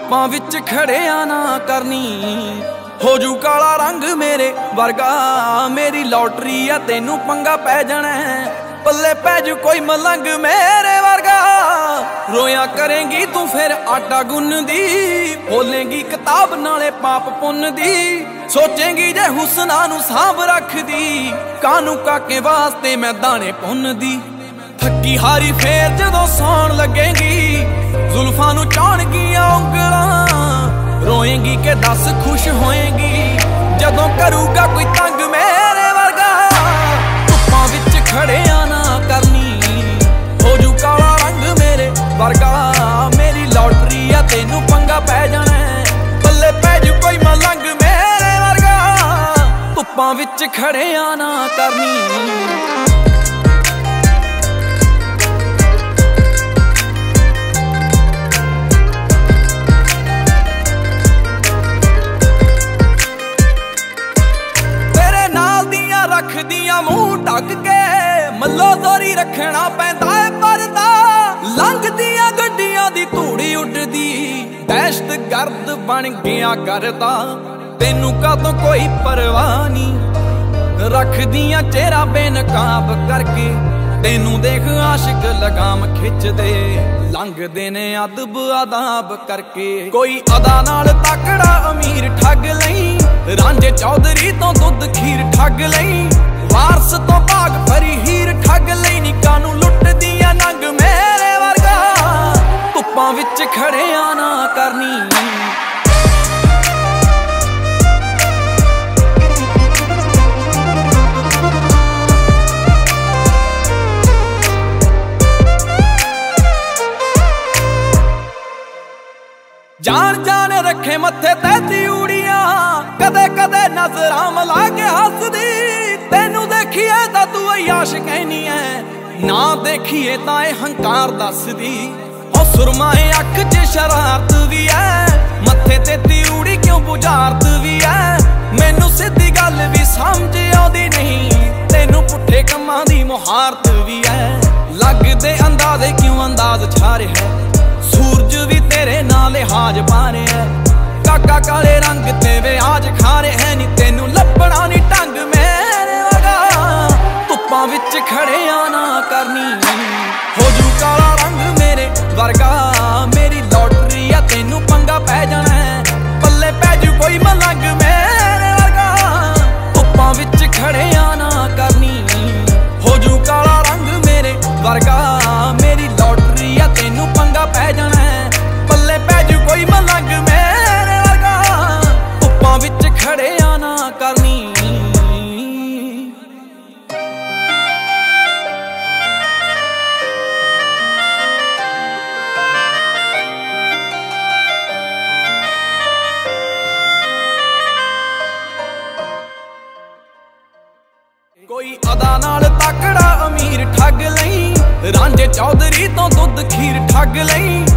ਧੁੱਪਾਂ ਵਿੱਚ ਖੜਿਆ ਨਾ ਕਰਨੀ, ਹੋ ਜੂ ਕਾਲਾ ਰੰਗ ਮੇਰੇ ਵਰਗਾ। ਮੇਰੀ ਲੋਟਰੀ ਆ ਤੈਨੂੰ ਪੰਗਾ ਪੈ ਜਾਣਾ, ਪੱਲੇ ਪੈ ਜੂ ਕੋਈ ਮਲੰਗ ਮੇਰੇ ਵਰਗਾ। ਰੋਇਆ ਕਰੇਂਗੀ ਤੂੰ ਫਿਰ ਆਟਾ ਗੁੰਨਦੀ, ਖੋਲੇਂਗੀ ਕਿਤਾਬ ਨਾਲੇ ਪਾਪ ਪੁੰਨ ਦੀ। ਸੋਚੇਂਗੀ ਜੇ ਹੁਸਨਾ ਨੂੰ ਸਾਂਭ ਰੱਖਦੀ, ਕਾਨੂੰ ਕਾਕੇ ਵਾਸਤੇ ਮੈਂ ਦਾਣੇ ਪੁੰਨਦੀ। ਥੱਕੀ ਹਾਰੀ ਫੇਰ ਜਦੋਂ ਸੌਣ ਲੱਗੇਗੀ, ਜ਼ੁਲਫਾਂ ਨੂੰ ਚਾਹਣਗੀਆਂ ਉਂਗਲਾਂ। ਰੋਏਂਗੀ ਕਿ ਦੱਸ ਖੁਸ਼ ਹੋਏਂਗੀ, ਜਦੋਂ ਕਰੂਗਾ ਕੋਈ ਤੰਗ ਮੇਰੇ ਵਰਗਾ। ਧੁੱਪਾਂ ਵਿੱਚ ਖੜਿਆ ਨਾ ਕਰਨੀ, ਹੋ ਜੂ ਕਾਲਾ ਰੰਗ ਮੇਰੇ ਵਰਗਾ। ਮੇਰੀ ਲੋਟਰੀ ਆ ਤੈਨੂੰ ਪੰਗਾ ਪੈ ਜਾਣਾ, ਪੱਲੇ ਪੈ ਜੂ ਕੋਈ ਮਲੰਗ ਮੇਰੇ ਵਰਗਾ। ਧੁੱਪਾਂ ਵਿੱਚ ਖੜਿਆ ਨਾ ਕਰਨੀ। ਰੱਖਦੀਆਂ ਮੂੰਹ ਢੱਕ ਕੇ, ਮੱਲੋ ਦੋਰੀ ਰੱਖਣਾ ਪੈਂਦਾ ਏ ਪਰਦਾ। ਲੰਘਦੀਆਂ ਗੱਡੀਆਂ ਦੀ ਧੂੜੀ ਉੱਡਦੀ, ਦਹਿਸ਼ਤ ਗਰਦ ਬਣ ਗਿਆ ਕਰਦਾ। ਤੈਨੂੰ ਕਾਹਤੋਂ ਕੋਈ ਪਰਵਾਹ ਨਹੀਂ, ਰੱਖਦੀਆਂ ਚਿਹਰਾ ਬੇਨਕਾਬ ਕਰਕੇ। ਤੈਨੂੰ ਦੇਖ ਆਸ਼ਿਕ ਲਗਾਮ ਖਿੱਚਦੇ, ਲੰਘਦੇ ਨੇ ਅਦਬ ਆਦਾਬ ਕਰਕੇ। ਕੋਈ ਅਦਾ ਨਾਲ ਤਕੜਾ ਅਮੀਰ ਠੱਗ ਲਈ, ਰਾਂਝੇ ਚੌਧਰੀ ਤੋਂ ਦੁੱਧ ਖੀਰ ਠੱਗ ਲਈ। ਵਾਰਸ ਤੋਂ ਭਾਗ ਭਰੀ ਹੀਰ ਠੱਗ ਲਈ, ਨਿੱਕਾ ਨੂੰ ਲੁੱਟਦੀਆਂ ਨੰਗ ਮੇਰੇ ਵਰਗਾ। ਧੁੱਪਾਂ ਵਿੱਚ ਖੜਿਆ ਨਾ ਕਰਨੀ। ਜਾਣ ਜਾਣ ਰੱਖੇ ਮੱਥੇ ਤੇ ਤਿਊੜੀਆਂ, ਕਦੇ ਕਦੇ ਨਜ਼ਰਾਂ ਮਿਲਾ ਕੇ ਹੱਸਦੀ। ਤੈਨੂੰ ਦੇਖੀਏ ਤਾਂ ਤੂੰ ਅਯਾਸ਼ ਕਹਿਨੀ ਐ, ਨਾ ਦੇਖੀਏ ਤਾਂ ਇਹ ਹੰਕਾਰ ਦੱਸਦੀ। ਉਹ ਸੁਰਮਾਏ ਅੱਖ 'ਚ ਸ਼ਰਾਰਤ ਵੀ ਐ, ਮੱਥੇ ਤੇ ਤਿਊੜੀ ਕਿਉਂ ਬੁਝਾਰਤ ਵੀ ਐ। ਮੈਨੂੰ ਸਿੱਧੀ ਗੱਲ ਵੀ ਸਮਝ ਆਉਂਦੀ ਨਹੀਂ, ਤੈਨੂੰ ਪੁੱਠੇ ਕੰਮਾਂ ਦੀ ਮੁਹਾਰਤ ਵੀ ਐ। ਲੱਗਦੇ ਅੰਦਾਜ਼ੇ ਕਿਉਂ ਅੰਦਾਜ਼ ਛਾ ਰਿਹਾ, ਸੂਰਜ ਵੀ ਤੇਰੇ ਨਾਲ ਲਿਹਾਜ਼ ਪਾ ਰਿਹਾ। ਕਾਕਾ ਕਾਲੇ ਰੰਗ ਤੇ ਵਿਆਜ ਖਾ ਰਿਹਾ, ਨੀ ਤੈਨੂੰ ਲੱਭਣਾ ਨੀ ਢੰਗ ਮੇਰੇ ਵਰਗਾ। ਧੁੱਪਾਂ ਵਿੱਚ ਖੜਿਆ ਨਾ ਕਰਨੀ, ਹੋ ਜੂ ਕਾਲਾ ਰੰਗ ਮੇਰੇ ਵਰਗਾ। ਮੇਰੀ ਲੋਟਰੀ ਆ ਤੈਨੂੰ ਪੰਗਾ ਪੈ ਜਾਣਾ, ਪੱਲੇ ਪੈ ਜੂ ਕੋਈ ਮਲੰਗ ਮੇਰੇ ਵਰਗਾ। ਧੁੱਪਾਂ ਵਿੱਚ ਖੜਿਆ ਨਾ ਕਰਨੀ, ਹੋ ਜੂ ਕਾਲਾ ਰੰਗ ਮੇਰੇ ਵਰਗਾ। ਮੇਰੀ ਲੋਟਰੀ ਆ ਤੈਨੂੰ ਪੰਗਾ ਪੈ ਜਾਣਾ, ਪੱਲੇ ਪੈ ਜੂ ਕੋਈ ਮਲੰਗ ਮੇਰੇ ਵਰਗਾ। ਧੁੱਪਾਂ ਵਿੱਚ ਖੜਿਆ ਨਾ ਕਰਨੀ। ਕੋਈ ਅਦਾ ਨਾਲ ਤਕੜਾ ਅਮੀਰ ਠੱਗ ਲਈ, ਰਾਂਝੇ ਚੌਧਰੀ ਤੋਂ ਦੁੱਧ ਖੀਰ ਠੱਗ ਲਈ।